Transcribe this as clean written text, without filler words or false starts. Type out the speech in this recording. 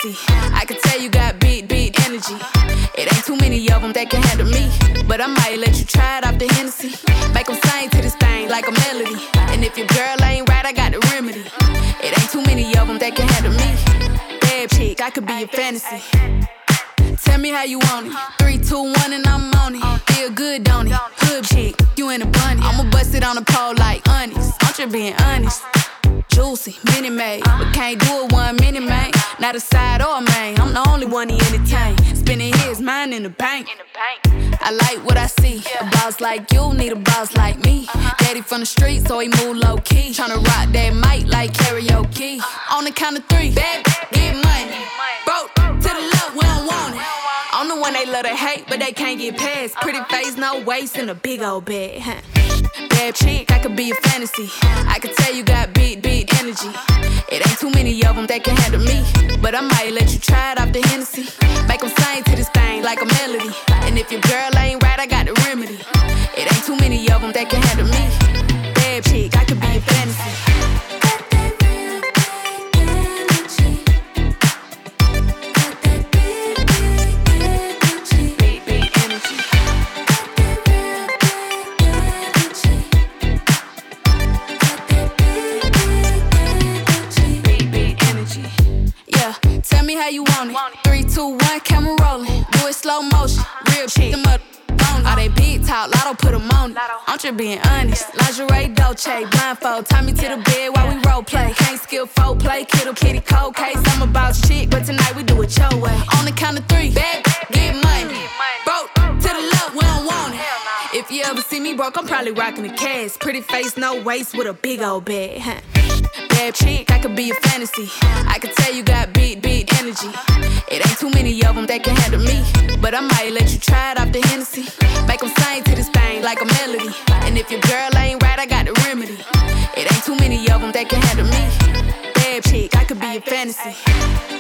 fantasy. I can tell you got big energy. It ain't too many of them that can handle me, but I might let you try it off the Hennessy. Make them sing to this thing like a melody. And if your girl ain't right, I got the remedy. It ain't too many of them that can handle me. Bad chick, I could be your fantasy. Tell me how you want it. 3, 2, 1 and I'm on it. Feel good, don't it? Hood chick, you in a bunny. I'ma bust it on the pole like honest. I'm just being honest. Juicy, mini made, but can't do it 1 minute, man. Not a side or a main. I'm the only one he entertain. Spending his mind in the bank. I like what I see. A boss like you need a boss like me. Daddy from the street, so he move low key. Tryna rock that mic like karaoke. On the count of 3, bad, get money. Broke to the left, we don't want it. I'm the one they love to hate, but they can't get past. Pretty face, no waist, and a big old bed. Bad chick, I could be a fantasy. I can tell you got big energy. It ain't too many of them that can handle me, but I might let you try it off the Hennessy. Make them sing to this thing like a melody. And if your girl ain't right, I got the remedy. It ain't too many of them that can handle me. Bad chick, I could be a fantasy. Tell me how you want it. 3, 2, 1, camera rolling. Do it slow motion. Real chick. Them up all they big talk, lotto put them on it. I'm just being honest. Lingerie, Dolce, blindfold. Tie me to the bed while we role play. Can't skill folk play, kiddo, kitty, cold case. I'm about shit, but tonight we do it your way. On the count of 3, bad, get money. Broke to the left, we don't want it. If you ever see me broke, I'm probably rocking the cash. Pretty face, no waist, with a big old bag. Bad chick, I could be a fantasy. I can tell you got big energy. It ain't too many of them that can handle me, but I might let you try it off the Hennessy. Make them sing to this thing like a melody. And if your girl ain't right, I got the remedy. It ain't too many of them that can handle me. Bad chick, I could be a fantasy.